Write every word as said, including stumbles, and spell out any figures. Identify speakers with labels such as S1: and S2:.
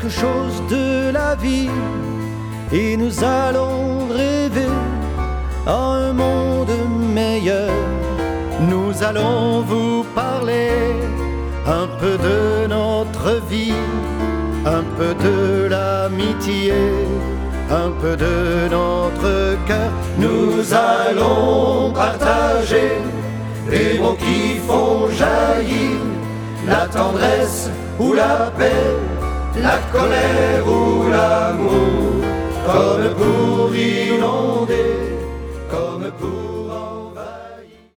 S1: quelque chose de la vie et nous allons rêver à un monde meilleur. Nous allons vous parler un peu de notre vie, un peu de l'amitié, un peu de notre cœur. Nous allons partager les mots qui font jaillir la tendresse ou la paix, la colère ou l'amour, comme pour inonder, comme pour